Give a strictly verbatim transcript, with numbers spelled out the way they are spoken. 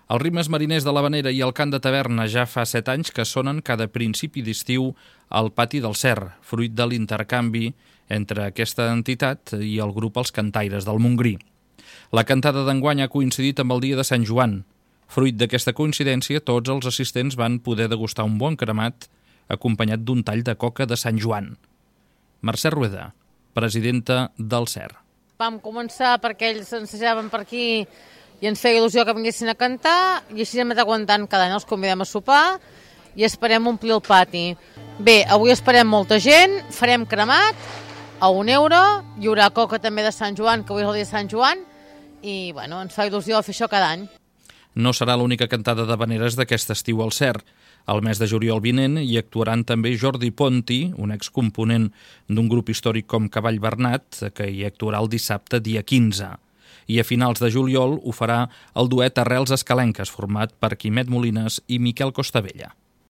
Els ritmes mariners de l'Havanera i el cant de taverna ja fa set anys que sonen cada principi d'estiu al pati del Cer, fruit de l'intercanvi entre aquesta entitat i el grup Els Cantaires del Montgrí. La cantada d'enguany ha coincidit amb el dia de Sant Joan. Fruit d'aquesta coincidència, tots els assistents van poder degustar un bon cremat acompanyat d'un tall de coca de Sant Joan. Mercè Rueda, presidenta del Cer. Vam començar perquè ells ensejaven per aquí i ens feia il·lusió que vinguessin a cantar i així hem anat aguantant cada any. Els convidem a sopar i esperem omplir el pati. Bé, avui esperem molta gent, farem cremat a un euro, hi haurà coca també de Sant Joan, que avui és el dia de Sant Joan, i bueno, ens fa il·lusió fer això cada any. No serà l'única cantada d'havaneres d'aquest estiu al Cer. Al mes de juliol vinent hi actuaran també Jordi Ponti, un excomponent d'un grup històric com Cavall Bernat, que hi actuarà el dissabte dia quinze. I a finals de juliol ho farà el duet Arrels Escalenques, format per Quimet Molines i Miquel Costabella.